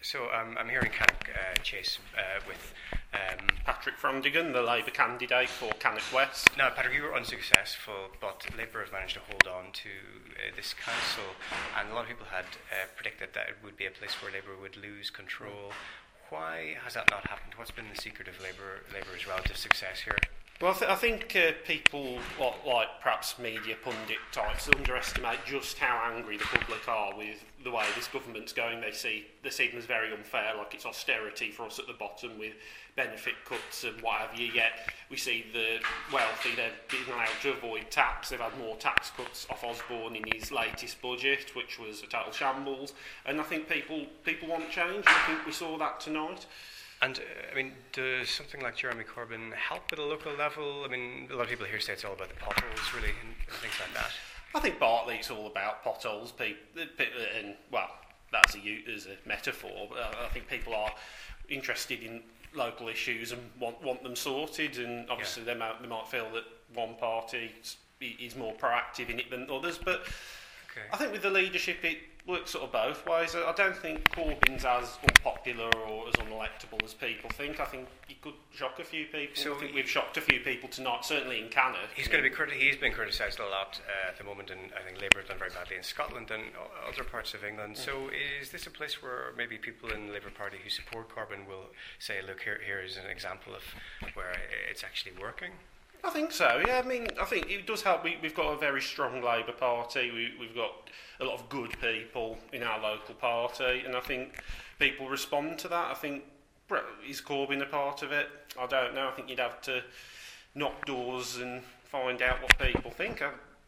So I'm here in Cannock Chase with Patrick Frondigan, the Labour candidate for Cannock West. Now, Patrick, you were unsuccessful, but Labour has managed to hold on to this council, and a lot of people had predicted that it would be a place where Labour would lose control. Why has that not happened? What's been the secret of Labour's relative success here? Well, I think people, like perhaps media pundit types, underestimate just how angry the public are with the way this government's going. They see them as very unfair, like it's austerity for us at the bottom with benefit cuts and what have you. Yet we see the wealthy, they're being allowed to avoid tax. They've had more tax cuts off Osborne in his latest budget, which was a total shambles. And I think people want change, and I think we saw that tonight. And, does something like Jeremy Corbyn help at a local level? I mean, a lot of people here say it's all about the potholes, really, and things like that. I think partly it's all about potholes, and, well, that's as a metaphor, but I think people are interested in local issues and want them sorted, and obviously they might feel that one party is more proactive in it than others, but okay. I think with the leadership it works sort of both ways. I don't think Corbyn's as unpopular or as unelectable as people think. I think he could shock a few people. So I think we've shocked a few people tonight, certainly in Cannock. He's been criticised a lot at the moment, and I think Labour have done very badly in Scotland and other parts of England. So is this a place where maybe people in the Labour Party who support Corbyn will say, look, here is an example of where it's actually working? I think so, yeah. I think it does help. We've got a very strong Labour Party. We've got a lot of good people in our local party, and I think people respond to that. I think, is Corbyn a part of it? I don't know. I think you'd have to knock doors and find out what people think.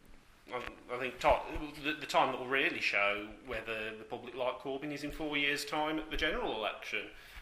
I think the time that will really show whether the public like Corbyn is in 4 years' time at the general election.